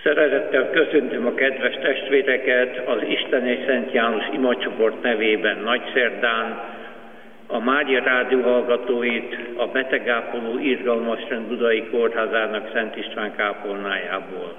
Szeretettel köszöntöm a kedves testvéreket az Isten és Szent János imacsoport nevében Nagyszerdán, a Mária Rádió hallgatóit a betegápoló Irgalmasrend Budai Kórházának Szent István kápolnájából.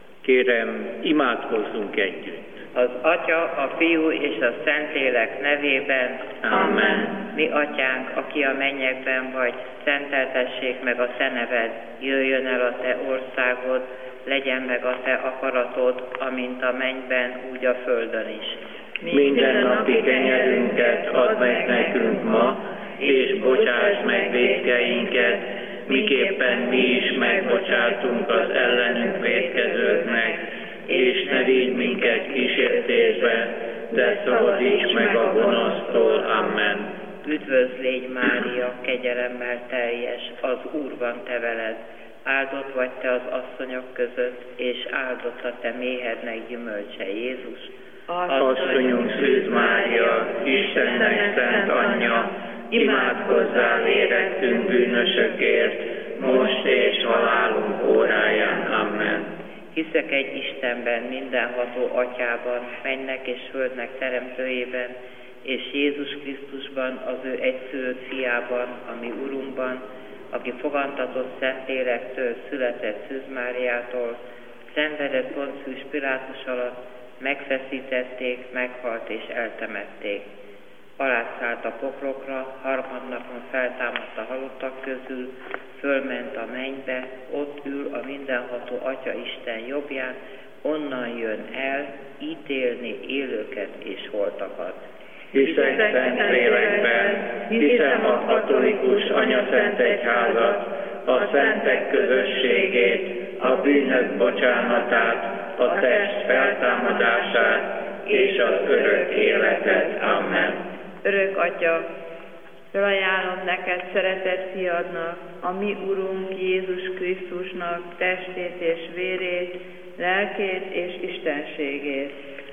Kérem, imádkozzunk együtt. Az Atya, a Fiú és a Szentlélek nevében. Amen. Mi Atyánk, aki a mennyekben vagy, szenteltessék meg a Te neved, jöjjön el a Te országod, legyen meg a Te akaratod, amint a mennyben, úgy a földön is. Minden napi kenyerünket add meg nekünk ma, és bocsáss meg vétkeinket, miképpen mi is megbocsátunk az ellenünk vétkezőknek, és ne vigy minket kísértésbe, de szabadíts meg a gonosztól. Amen. Üdvözl légy, Mária, kegyelemmel teljes, az Úr van te veled. Áldott vagy te az asszonyok között, és áldott a te méhednek gyümölcse, Jézus. Asszonyunk Szűz Mária, Istennek szent anyja, imádkozzál érettünk bűnösökért, most és halálunk óráján. Amen. Hiszek egy Istenben, mindenható Atyában, mennek és földnek teremtőjében, és Jézus Krisztusban, az ő egyszülött fiában, ami Urunkban, aki fogantatott Szentlélektől, született Szűz Máriától, szenvedett Poncius Pilátus alatt, megfeszítették, meghalt és eltemették. Alátszállt a poklokra, harmadnapon feltámadt a halottak közül, fölment a mennybe, ott ül a mindenható Atya Isten jobbján, onnan jön el ítélni élőket és holtakat. Hiszek Szentlélekben, hiszem a katolikus anyaszent egyházat, a szentek közösségét, a bűnök bocsánatát, a test feltámadását és az örök életet. Amen. Örök Atya, felajánlom neked szeretett fiadnak, a mi Urunk Jézus Krisztusnak testét és vérét, lelkét és istenségét.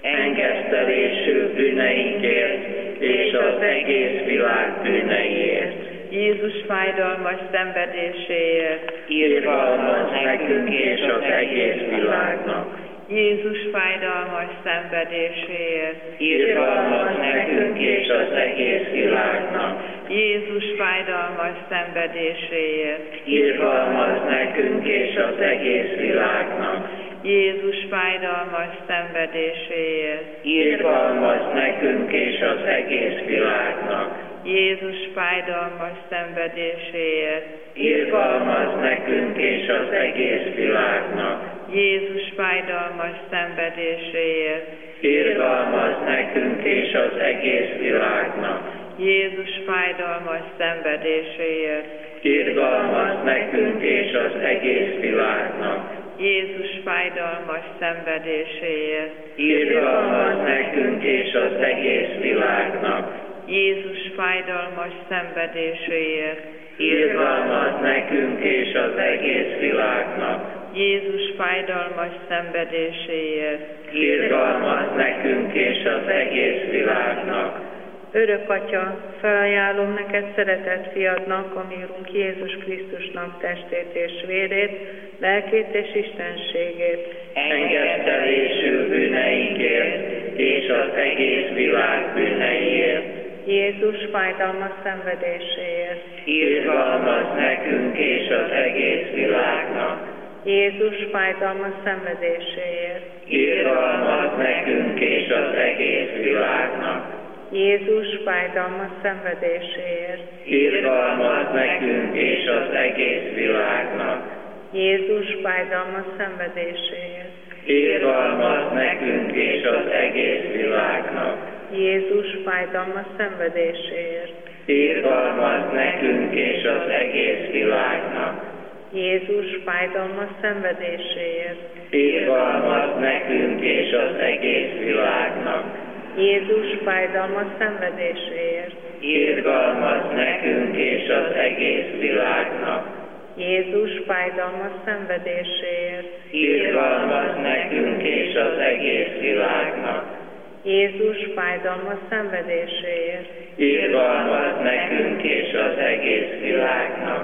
Engesztelésű bűneinkért és az egész világ bűneiért. Jézus fájdalmas szenvedéséért. Irgalmaz nekünk és az egész világnak. Jézus fájdalmas szenvedéséért. Irgalmaz nekünk és az egész világnak. Jézus fájdalmas szenvedéséért. Irgalmaz nekünk és az egész világnak. Jézus fájdalmas szenvedéséért. Irgalmaz nekünk és az egész világnak. Jézus fájdalmas szenvedéséért. Irgalmaz nekünk és az egész világnak. Jézus fájdalmas szenvedéséért. Irgalmaz nekünk és az egész világnak. Jézus fájdalmas szenvedéséért. Irgalmaz nekünk és az egész világnak. Jézus fájdalmas szenvedéséért. Irgalmaz nekünk és az egész világnak. Jézus fájdalmas szenvedéséért. Irgalmaz nekünk és az egész világnak. Jézus fájdalmas szenvedéséért. Irgalmaz nekünk és az egész világnak. Örök Atya, felajánlom neked szeretett fiadnak, a mi Urunk Jézus Krisztusnak testét és vérét, lelkét és istenségét. Engesztelésű bűneinkért és az egész világ bűneiért. Jézus fájdalmas szenvedéséért. Irgalmaz nekünk és az egész világnak. Jézus fájdalmas szenvedéséért. Irgalmaz nekünk és az egész világnak. Jézus fájdalmas szenvedéséért. Irgalmaz nekünk és az egész világnak. Jézus fájdalmas szenvedéséért. Irgalmaz nekünk és az egész világnak. Jézus fájdalmas szenvedéséért. Irgalmaz nekünk és az egész világnak. Jézus fájdalmas szenvedéséért. Irgalmaz nekünk és az egész világnak. Jézus fájdalmas szenvedéséért. Irgalmaz nekünk és az egész világnak. Jézus fájdalmas szenvedéséért. Irgalmaz nekünk és az egész világnak. Jézus fájdalmas szenvedéséért. Irgalmaz nekünk és az egész világnak.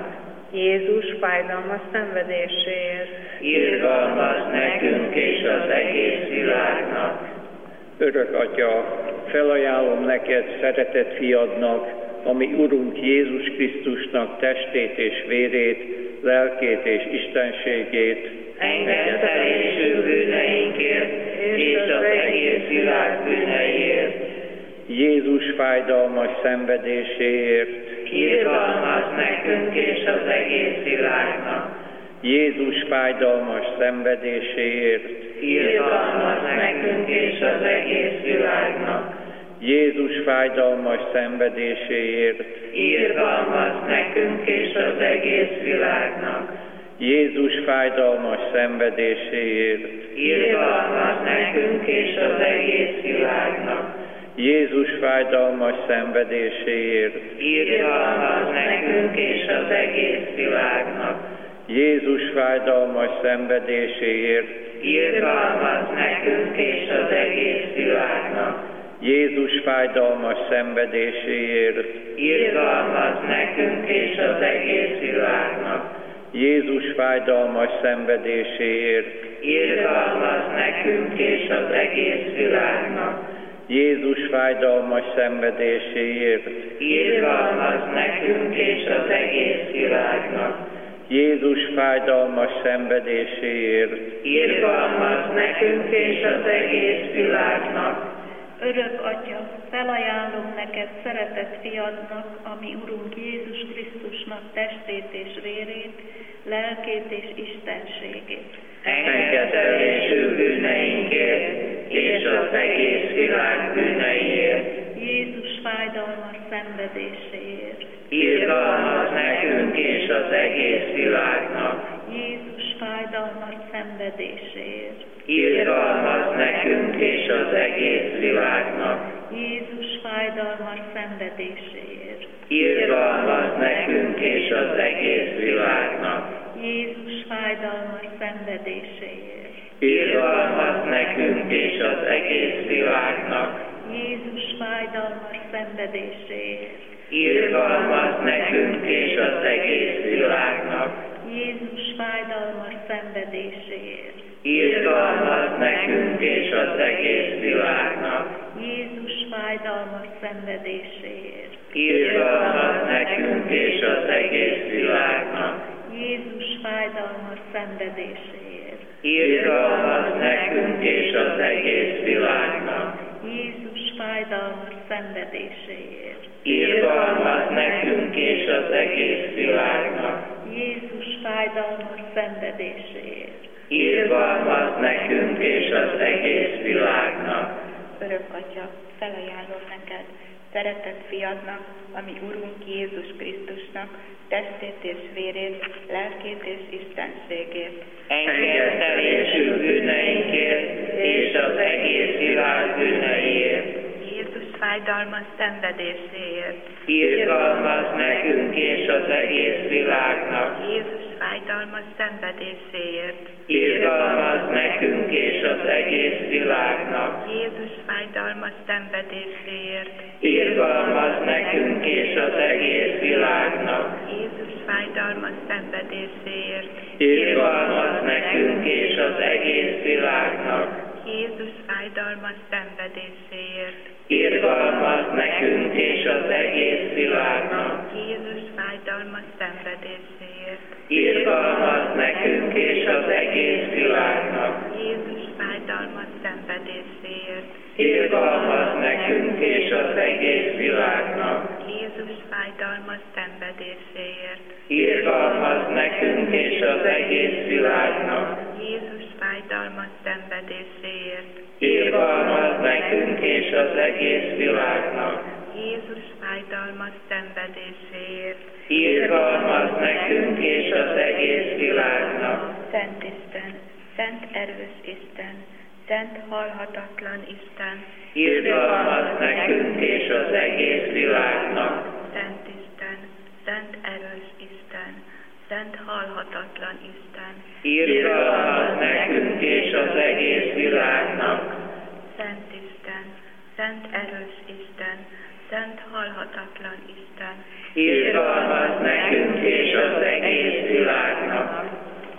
Jézus fájdalmas szenvedéséért. Irgalmazz nekünk és az egész világnak. Örök Atya, felajánlom neked szeretett fiadnak, ami Urunk Jézus Krisztusnak testét és vérét, lelkét és istenségét. Engedtelésünk bűneinkért és az egész világ bűneiért. Jézus fájdalmas szenvedéséért. Irgalmazz nekünk és az egész világnak. Jézus fájdalmas szenvedéséért. Irgalmazz nekünk és az egész világnak. Jézus fájdalmas szenvedéséért. Irgalmazz nekünk és az egész világnak. Jézus fájdalmas szenvedéséért. Irgalmazz nekünk és az egész világnak. Jézus fájdalmas szenvedéséért. Irgalmazz nekünk és az egész világnak. Jézus fájdalmas szenvedéséért. Irgalmazz nekünk és az egész világnak. Jézus fájdalmas szenvedéséért. Irgalmazz nekünk és az egész világnak. Jézus fájdalmas szenvedéséért. Irgalmazz nekünk és az egész világnak. Jézus fájdalmas szenvedéséért. Irgalmazz nekünk és az egész világnak. Jézus fájdalmas szenvedéséért. Irgalmazz nekünk és az egész világnak. Örök Atya, felajánlom neked szeretett fiadnak, ami Urunk Jézus Krisztusnak testét és vérét, lelkét és istenségét. Engedtelésünk bűneinkért és az egész világ bűneiért. Jézus fájdalmas szenvedéséért. Irgalmazz nekünk és az egész világnak. Jézus fájdalmas szenvedéséért. Irgalmazz nekünk és az egész világnak. Jézus fájdalmas szenvedéséért. Irgalmazz nekünk és az egész világnak. Jézus fájdalmas szenvedéséért. Irgalmazz nekünk és az egész világnak. Jézus fájdalmas szenvedéséért. Irgalmazz nekünk és az egész világnak. Jézus fájdalmas szenvedéséért. Irgalmazz nekünk és az egész világnak. Jézus fájdalmas szenvedéséért. Irgalmazz nekünk és az egész világnak. Jézus fájdalmas szenvedéséért. Irgalmazz nekünk és az egész világnak. Jézus fájdalmas szenvedéséért. Irgalmazz nekünk és az egész világnak. Jézus fájdalmas szenvedéséért. Irgalmazz nekünk és az egész világnak. Örök Atya, felajánlom neked, szeretett fiadnak, ami Urunk Jézus Krisztusnak testét és vérét, lelkét és istenségét. Engedtelésünk bűneinkért és az egész világ bűneiért. Jézus fájdalmas szenvedéséért. Irgalmazz nekünk és az egész világnak. Jézus fájdalmas szenvedéséért. Irgalmazz nekünk és az egész világnak. Jézus fájdalmas szenvedéséért. Irgalmazz nekünk és az egész világnak. Jézus fájdalmas szenvedéséért. Irgalmazz nekünk és az egész világnak. Jézus fájdalmas szenvedéséért. Irgalmazz nekünk és az egész világnak. Jézus fájdalmas szenvedéséért. Irgalmazz nekünk és az egész világnak. Jézus fájdalmas szenvedéséért. Irgalmazz nekünk és az egész világnak. Jézus fájdalmas szenvedéséért. Irgalmazz nekünk és az egész világnak. Jézus fájdalmas szenvedéséért. Irgalmazz nekünk és az egész világnak. Jézus fájdalmas szenvedéséért. Irgalmazz nekünk és az egész világnak. Szent Isten, szent erős Isten, szent halhatatlan Isten. Irgalmazz nekünk és az egész világnak. Szent Isten, szent erős Isten, szent halhatatlan Isten. Irgalmazz nekünk és az egész világnak. Szent Isten, szent erős Isten, szent, halhatatlan Isten, irgalmaz nekünk és az egész világnak.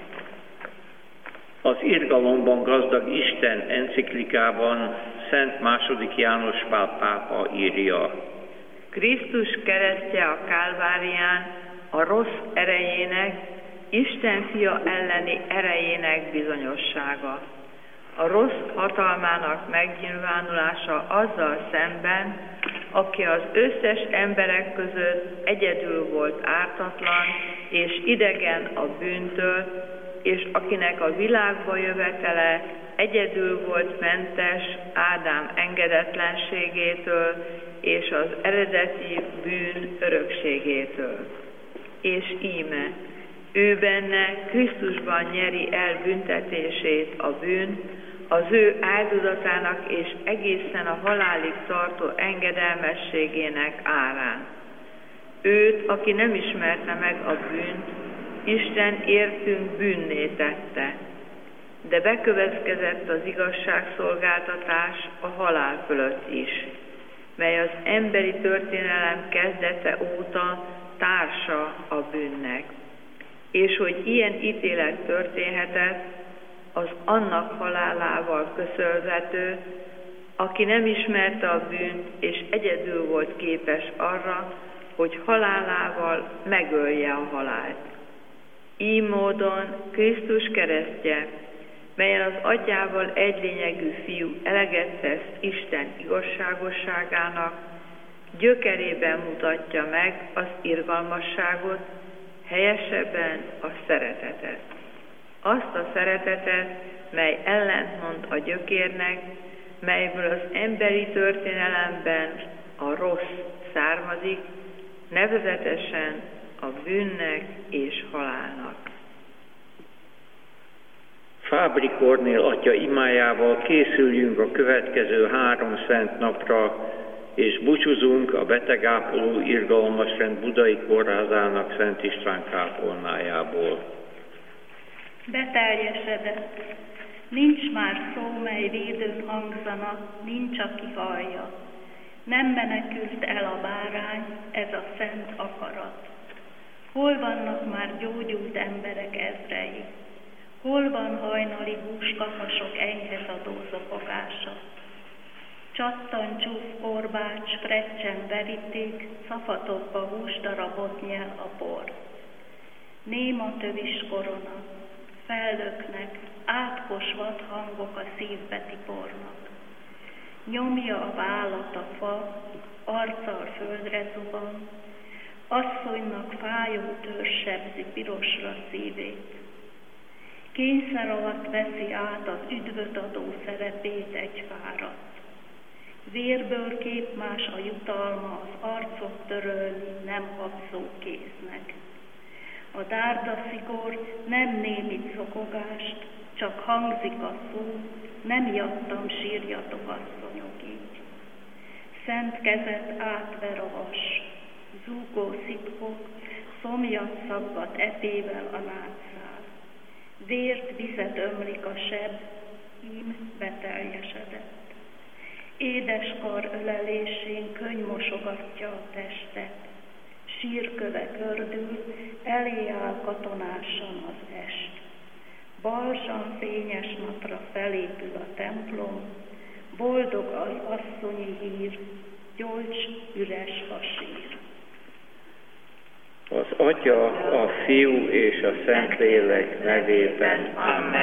Az irgalomban gazdag Isten enciklikában Szent II. János Pál pápa írja: Krisztus keresztje a Kálvárián a rossz erejének, Isten fia elleni erejének bizonyossága. A rossz hatalmának megnyilvánulása azzal szemben, aki az összes emberek között egyedül volt ártatlan és idegen a bűntől, és akinek a világba jövetele egyedül volt mentes Ádám engedetlenségétől és az eredeti bűn örökségétől. És íme, ő benne Krisztusban nyeri el büntetését a bűn, az ő áldozatának és egészen a halálig tartó engedelmességének árán. Őt, aki nem ismerte meg a bűnt, Isten értünk bűnné tette, de bekövetkezett az igazságszolgáltatás a halál fölött is, mely az emberi történelem kezdete óta társa a bűnnek. És hogy ilyen ítélet történhetett, az annak halálával közölvető, aki nem ismerte a bűnt, és egyedül volt képes arra, hogy halálával megölje a halált. Így módon Krisztus keresztje, melyen az atyával egylényegű fiú eleget tesz Isten igazságosságának, gyökerében mutatja meg az irgalmasságot, helyesebben a szeretetet. Azt a szeretetet, mely ellentmond a gyökérnek, melyből az emberi történelemben a rossz származik, nevezetesen a bűnnek és halálnak. Fábri Kornél atya imájával készüljünk a következő 3 szent napra, és búcsúzunk a betegápoló irgalmasrend Budai Kórházának Szent István kápolnájából. Beteljesedett, nincs már szó, mely védőn hangzana, nincs, aki hallja. Nem menekült el a bárány, ez a szent akarat. Hol vannak már gyógyult emberek ezrei? Hol van hajnali húskakasok enyhezadó zopogása? Csattan csúf korbács, frecsen veríték, szafatokba húsdarabot nyel a por. Néma tövis korona, fellöknek, átkos vad hangok a szívbe tipornak. Nyomja a vállat a fa, arccal földre zuhan, asszonynak fájó tőr sebzi pirosra szívét. Kényszer alatt veszi át az üdvöt adó szerepét egy fáradt. Vérből képmás a jutalma, az arcot törölni nem habzó kéznek. A dárda szigor nem némít szokogást, csak hangzik a szó, nem jattam, sírjatok, asszonyok így. Szent kezet átver a vas, zúgó szitkok, szomjat szaggat epével a nátszál. Vért vizet ömlik a seb, ím beteljesedett. Édes kar ölelésén könny mosogatja a testet, sírköve kördül, elé áll katonásan az est. Balzsam fényes napra felépül a templom, boldog az asszonyi hír, gyolcs üres a sír. Az Atya, a Fiú és a Szentlélek nevében. Amen.